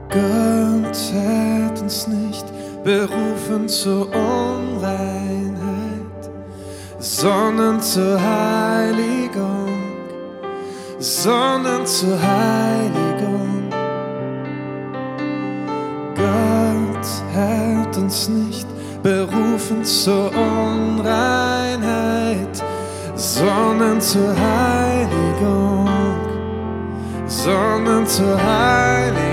Gott hat uns nicht berufen zur Unreinheit, sondern zur Heiligung, sondern zur Heiligung. Gott hat uns nicht berufen zur Unreinheit, sondern zur Heiligung, sondern zur Heiligung.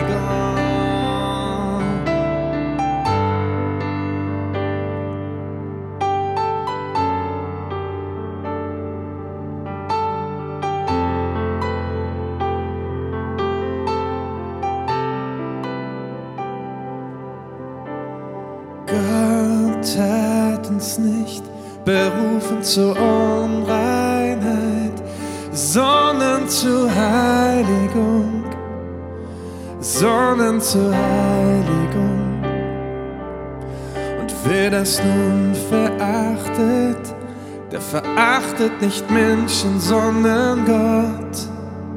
Gott hat uns nicht berufen zur Unreinheit, sondern zur Heiligung, sondern zur Heiligung. Und wer das nun verachtet, der verachtet nicht Menschen, sondern Gott,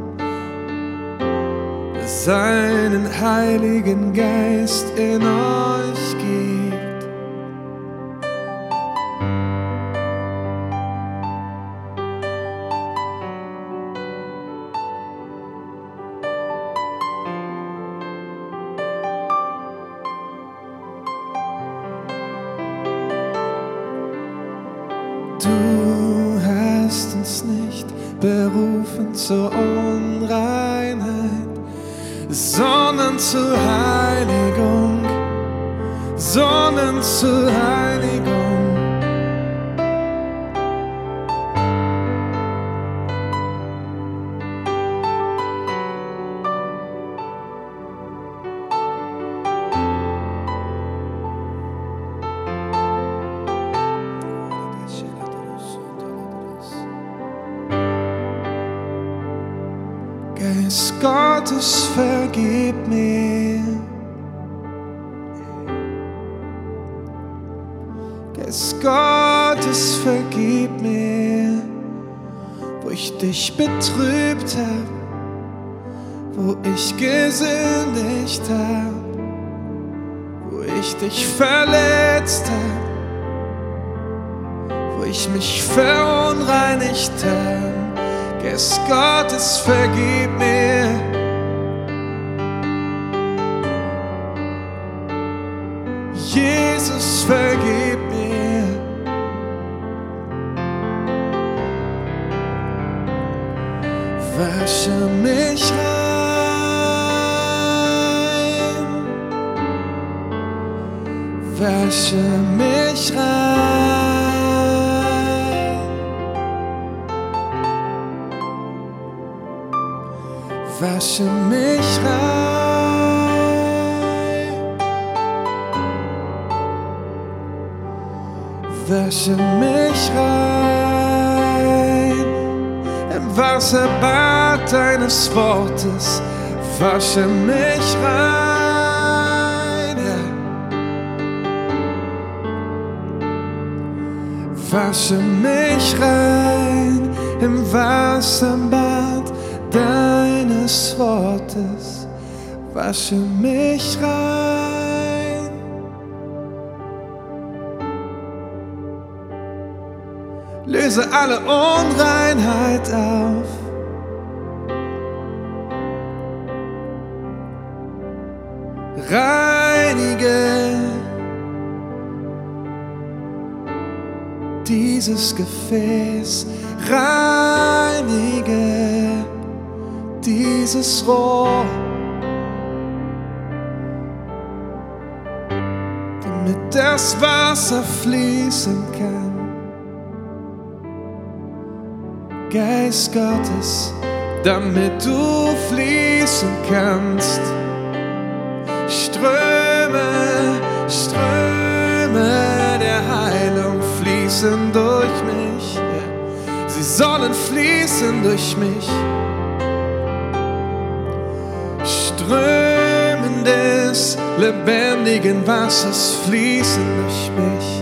der seinen Heiligen Geist in euch gibt. Du hast uns nicht berufen zur Unreinheit, sondern zur Heiligung, sondern zur Heiligung. Geist Gottes, vergib mir. Geist Gottes, vergib mir, wo ich dich betrübt hab, wo ich gesündigt hab, wo ich dich verletzt hab, wo ich mich verunreinigt hab. Geist Gottes, vergib mir. Jesus, vergib mir. Wasche mich rein, wasche mich rein, wasche mich rein, wasche mich rein, im Wasserbad deines Wortes, wasche mich rein, wasche mich rein, im Wasserbad deines Wortes, wasche mich rein. Löse alle Unreinheit auf. Reinige dieses Gefäß, reinige dieses Rohr, damit das Wasser fließen kann. Geist Gottes, damit du fließen kannst. Ströme, Ströme der Heilung fließen durch mich. Sie sollen fließen durch mich. Strömen des lebendigen Wassers fließen durch mich.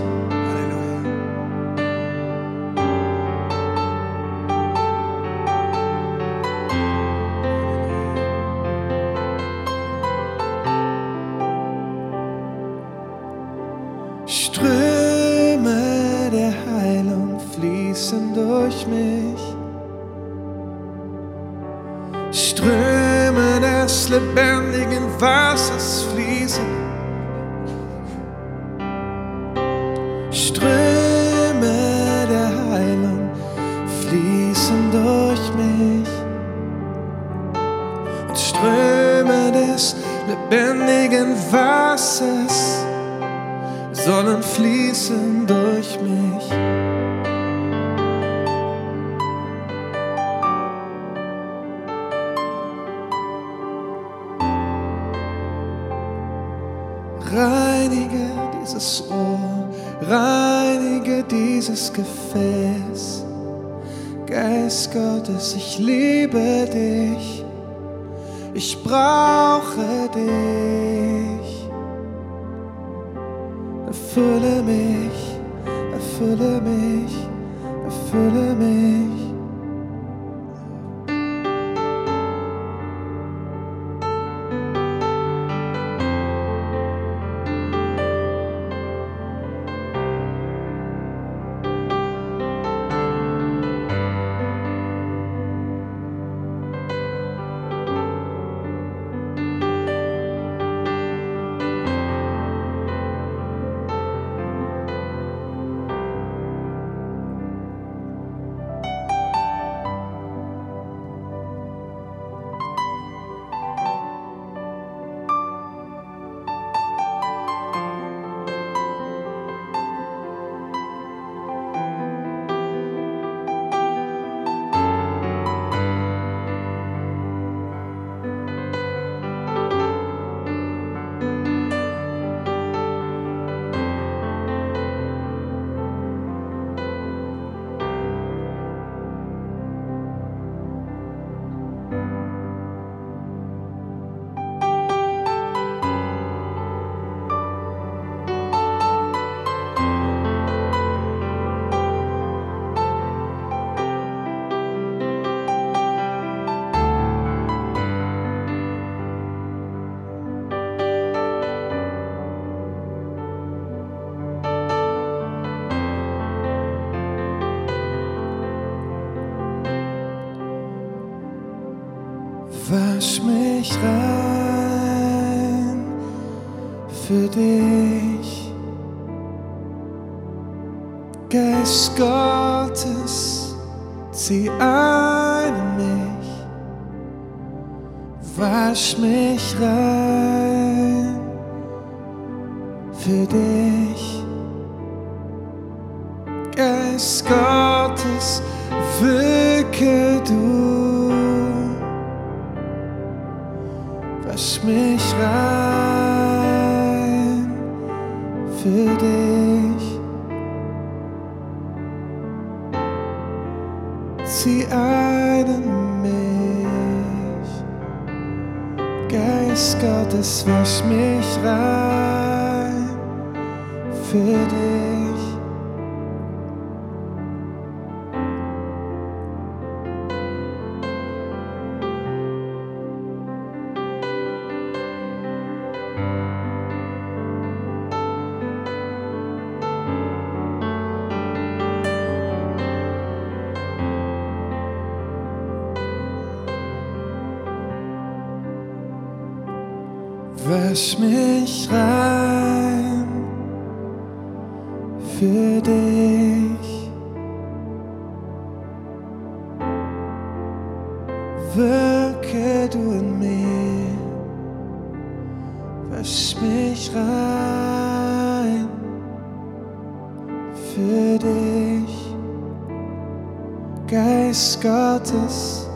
Halleluja. des lebendigen Wassers fließen. Ströme der Heilung fließen durch mich. Und Ströme des lebendigen Wassers sollen fließen durch mich. Reinige dieses Rohr, reinige dieses Gefäß. Geist Gottes, ich liebe dich, ich brauche dich. Erfülle mich, erfülle mich, erfülle mich. Wasch mich rein für dich, Geist Gottes, zieh ein in mich. Wasch mich rein für dich, Geist Gottes, wirke du. Wasch mich rein für dich, zieh ein in mich. Geist Gottes, wasch mich rein für dich. Wasch mich rein für dich, wirke du in mir. Wasch mich rein für dich, Geist Gottes,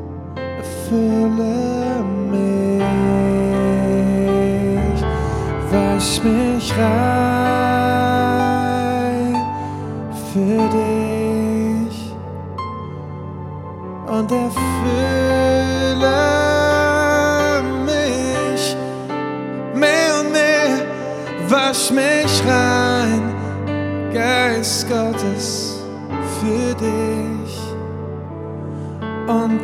erfülle mich. Wasch mich rein für dich und erfülle mich mehr und mehr. Wasch mich rein, Geist Gottes, für dich und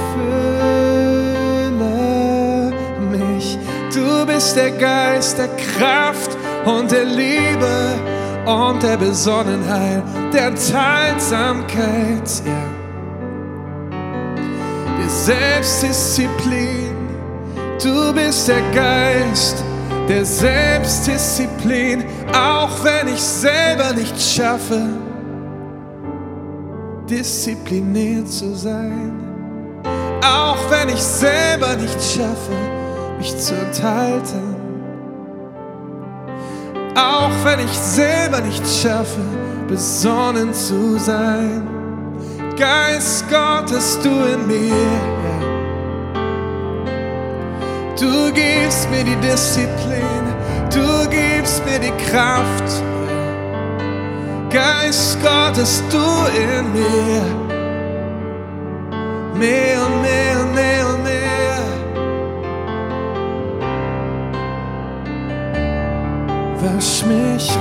erfülle mich. Du bist der Geist der Kraft und der Liebe und der Besonnenheit, der Enthaltsamkeit, ja. Der Selbstdisziplin, Du bist der Geist der Selbstdisziplin, auch wenn ich selber nicht schaffe, diszipliniert zu sein. Auch wenn ich selber nicht schaffe, mich zu enthalten. Auch wenn ich selber nicht schaffe, besonnen zu sein. Geist Gottes, du in mir, ja. Du gibst mir die Disziplin, du gibst mir die Kraft. Geist Gottes, du in mir. Mehr und mehr und mehr und mehr. Wasch mich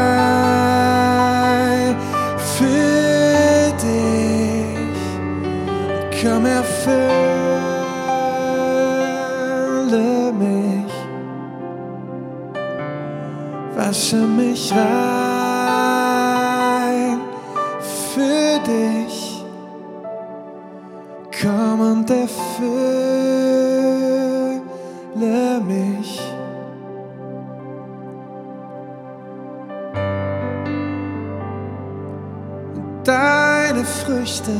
rein für dich. Komm, erfülle mich. Wasche mich rein für dich. Komm und erfülle mich. Deine Früchte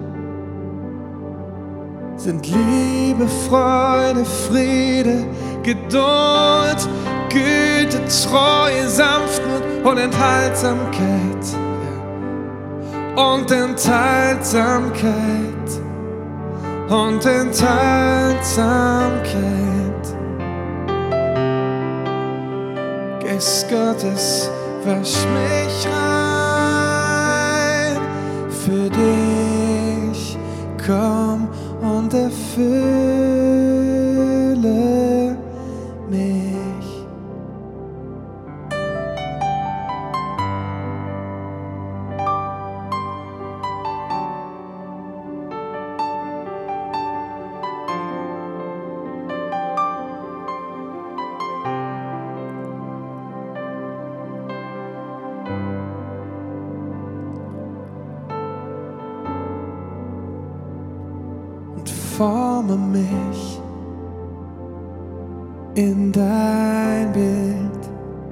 sind Liebe, Freude, Friede, Geduld, Güte, Treue, Sanftmut und Enthaltsamkeit. Und Enthaltsamkeit. Und Enthaltsamkeit. Geist Gottes, wasch mich rein für dich. Komm und erfülle mich. Forme mich in dein Bild.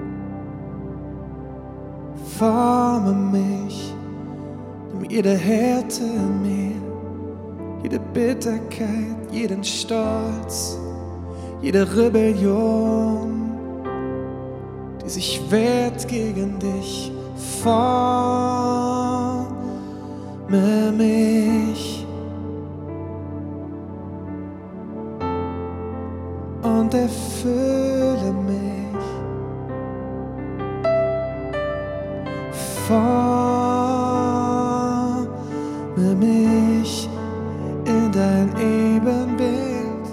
Forme mich, nimm jede Härte in mir, jede Bitterkeit, jeden Stolz, jede Rebellion, die sich wehrt gegen dich. Forme mich. Und erfülle mich. Forme mich in dein Ebenbild.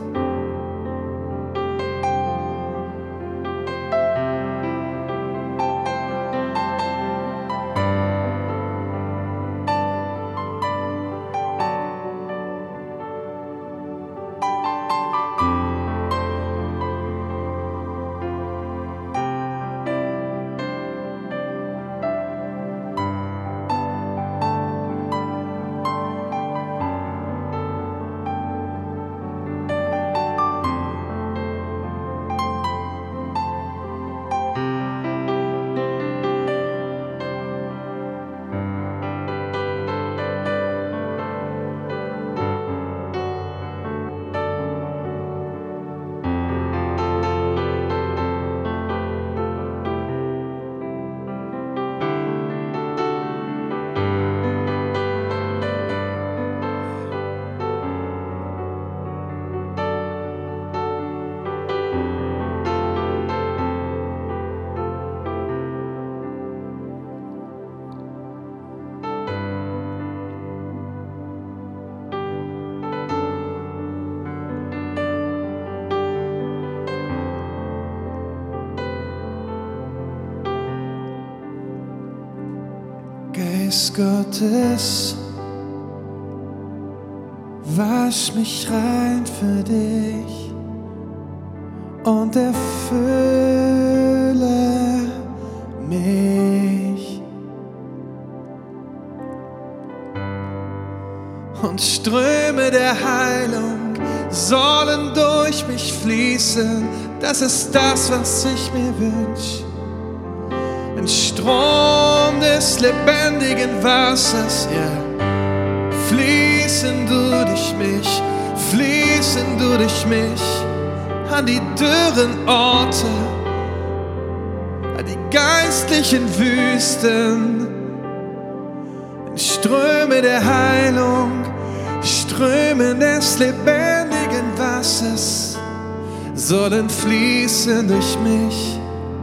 Geist Gottes, wasch mich rein für dich und erfülle mich. Und Ströme der Heilung sollen durch mich fließen. Das ist das, was ich mir wünsch. Ein Strom des lebendigen Wassers, ja. Fließen du durch mich, fließen du durch mich an die dürren Orte, an die geistlichen Wüsten. Ströme der Heilung, Ströme des lebendigen Wassers sollen fließen durch mich.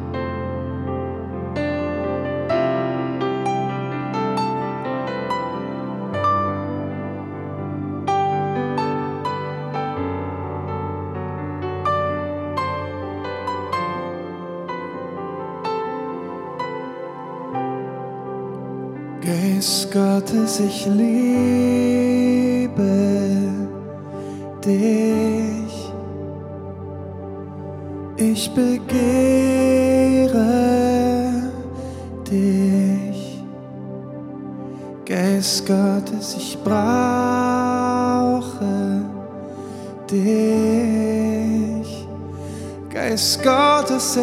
Geist Gottes, ich liebe dich, ich begehre dich. Geist Gottes, ich brauche dich. Geist Gottes,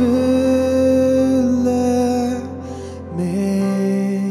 erfülle mich.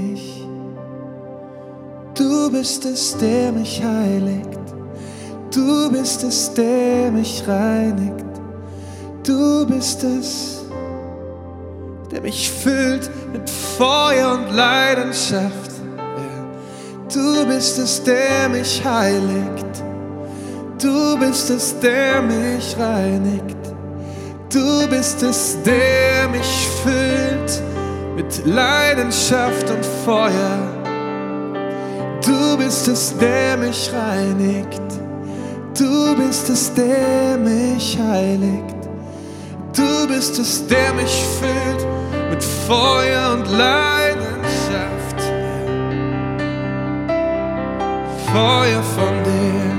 Du bist es, der mich heiligt. Du bist es, der mich reinigt. Du bist es, der mich füllt mit Feuer und Leidenschaft. Ja. Du bist es, der mich heiligt. Du bist es, der mich reinigt. Du bist es, der mich füllt mit Leidenschaft und Feuer. Du bist es, der mich reinigt. Du bist es, der mich heiligt. Du bist es, der mich füllt mit Feuer und Leidenschaft. Feuer von dir,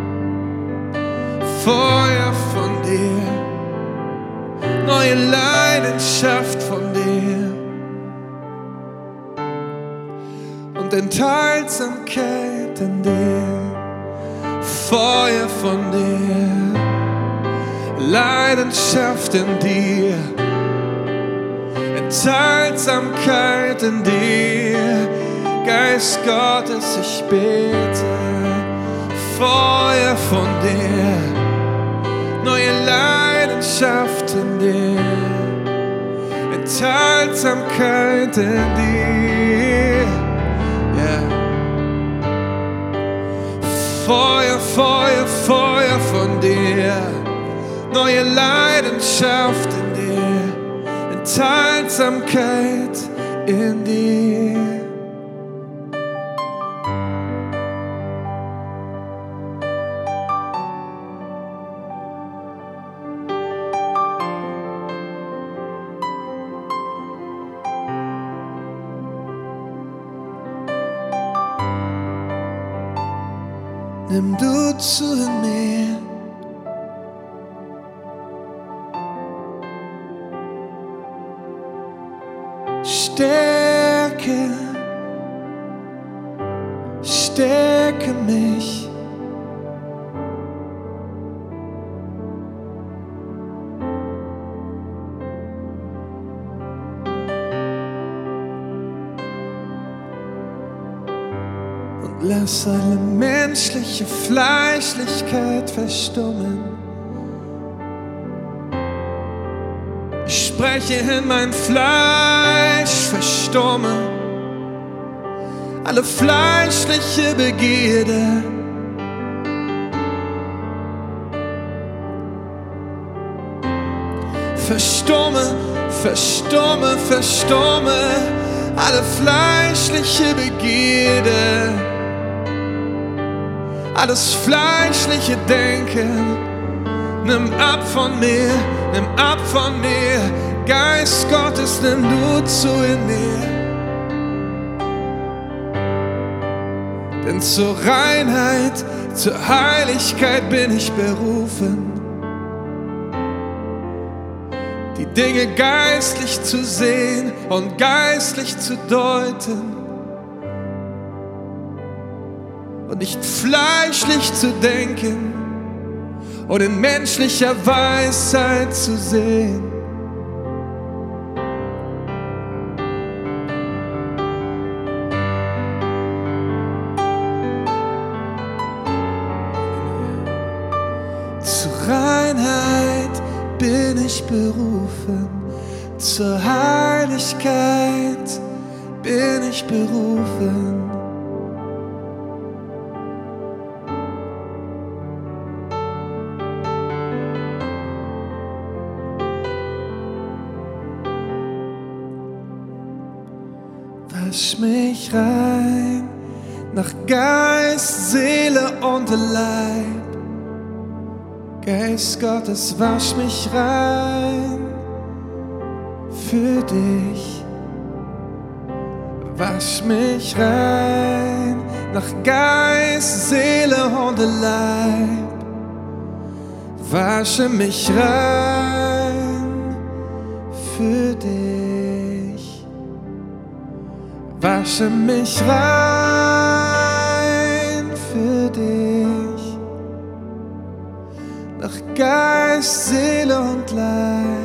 Feuer von dir, neue Leidenschaft von dir. Und Enthaltsamkeit in dir, Feuer von dir, Leidenschaft in dir, Enthaltsamkeit in dir. Geist Gottes, ich bete, Feuer von dir, neue Leidenschaft in dir, Enthaltsamkeit in dir. Feuer, Feuer, Feuer von dir, neue Leidenschaft in dir, Enthaltsamkeit in dir. Nimm du zu mir, stärke, stärke mich. Lass alle menschliche Fleischlichkeit verstummen. Ich spreche in mein Fleisch, verstumme alle fleischliche Begierde. Verstumme, verstumme, verstumme alle fleischliche Begierde. Alles fleischliche Denken, nimm ab von mir, nimm ab von mir. Geist Gottes, nimm du zu in mir. Denn zur Reinheit, zur Heiligkeit bin ich berufen. Die Dinge geistlich zu sehen und geistlich zu deuten. Und nicht fleischlich zu denken. und in menschlicher Weisheit zu sehen. Zur Reinheit bin ich berufen, zur Heiligkeit bin ich berufen. Wasch mich rein nach Geist, Seele und Leib. Geist Gottes, wasch mich rein für dich. Wasch mich rein nach Geist, Seele und Leib. Wasche mich rein für dich. Wasche mich rein für dich. Nach Geist, Seele und Leib.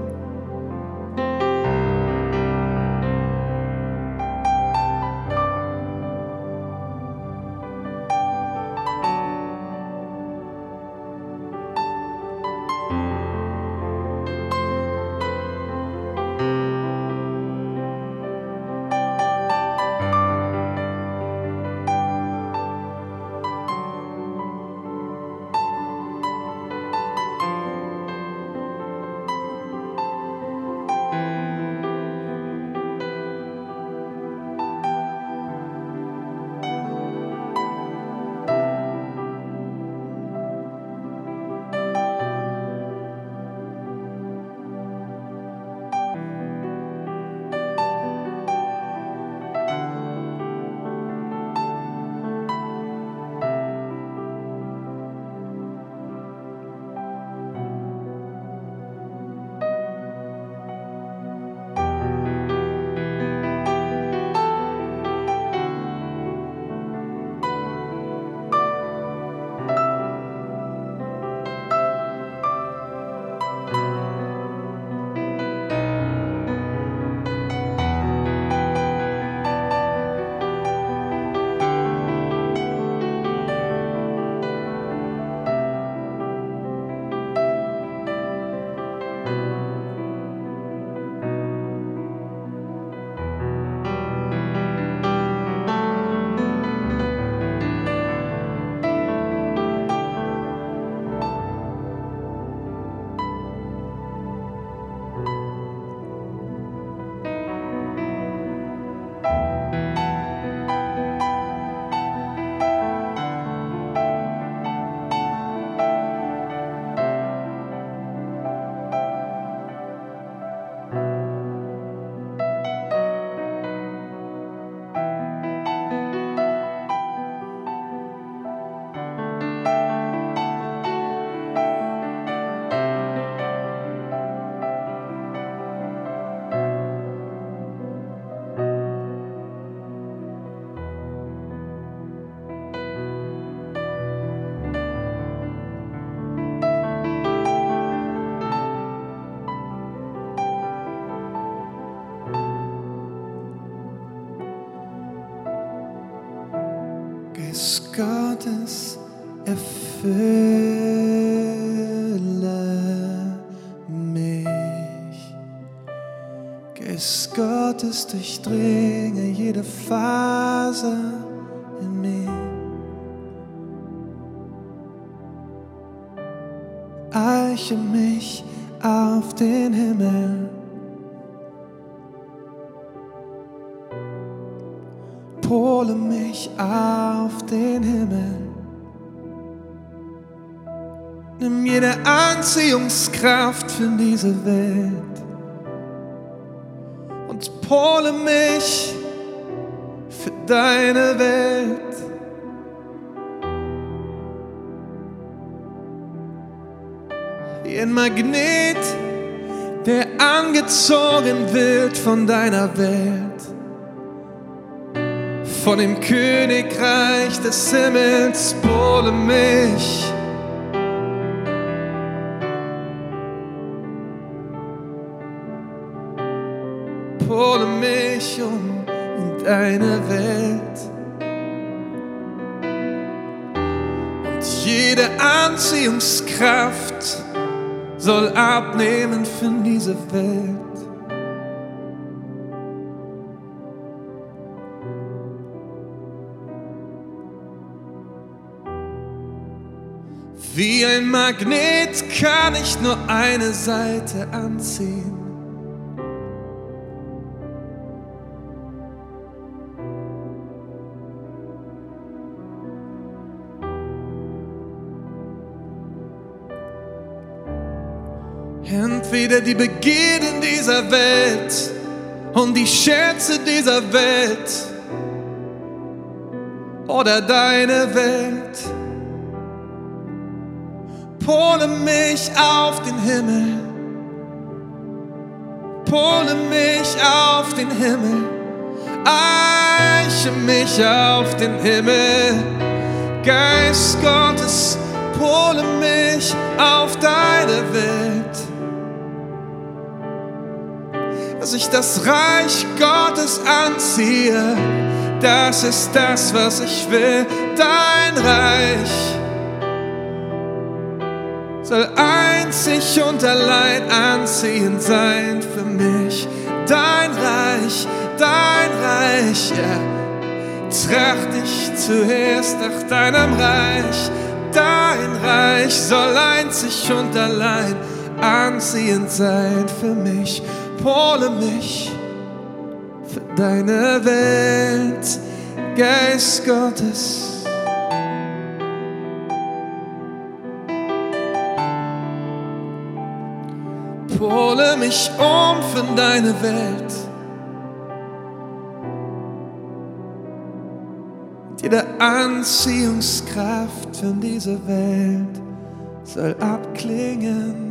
Geist Gottes, erfülle mich. Geist Gottes, durchdringe jede Faser in mir. Eiche mich auf den Himmel. Pole mich auf den Himmel. Nimm jede Anziehungskraft für diese Welt und pole mich für deine Welt. Wie ein Magnet, der angezogen wird von deiner Welt. Von dem Königreich des Himmels pole mich pole mich um in deine Welt. Und jede Anziehungskraft soll abnehmen von dieser Welt. Wie ein Magnet kann ich nur eine Seite anziehen. Entweder die Begierden dieser Welt und die Schätze dieser Welt oder deine Welt. Pole mich auf den Himmel, pole mich auf den Himmel, eiche mich auf den Himmel. Geist Gottes, pole mich auf deine Welt. Dass ich das Reich Gottes anziehe, das ist das, was ich will. Dein Reich soll einzig und allein anziehend sein für mich. Dein Reich, ja. Tracht ich zuerst nach deinem Reich. Dein Reich soll einzig und allein anziehend sein für mich. Pole mich für deine Welt, Geist Gottes. Pole mich um für deine Welt. Jede Anziehungskraft von dieser Welt soll abklingen.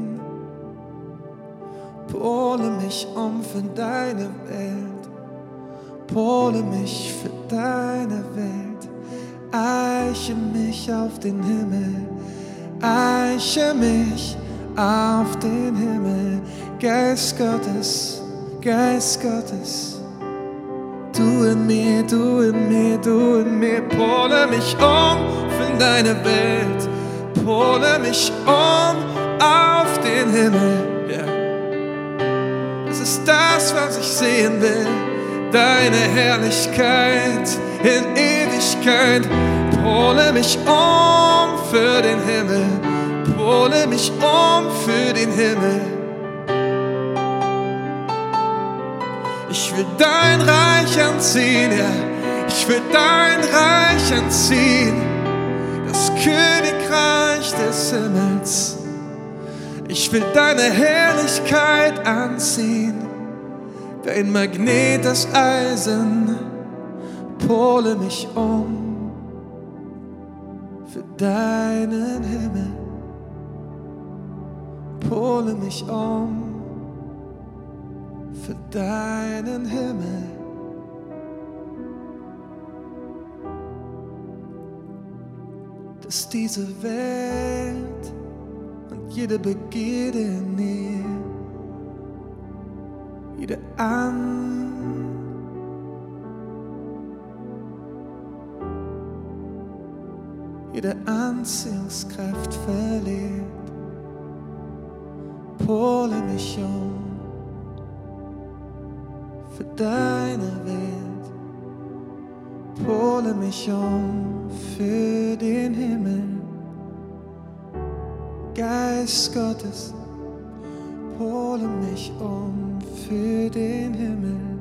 Pole mich um für deine Welt. Pole mich für deine Welt. Eiche mich auf den Himmel. Eiche mich auf den Himmel. Geist Gottes, Geist Gottes. Du in mir, du in mir, du in mir. Pole mich um für deine Welt. Pole mich um auf den Himmel. Yeah. Das ist das, was ich sehen will. Deine Herrlichkeit in Ewigkeit. Pole mich um für den Himmel. Pole mich um für den Himmel. Ich will dein Reich anziehen, ja. Ich will dein Reich anziehen. Das Königreich des Himmels. Ich will deine Herrlichkeit anziehen. Wie ein Magnet das Eisen. Pole mich um für deinen Himmel. Pole mich um für deinen Himmel. Dass diese Welt und jede Begierde in ihr, jede Anziehungskraft verliert. Pole mich um für deine Welt. Pole mich um für den Himmel. Geist Gottes, pole mich um für den Himmel.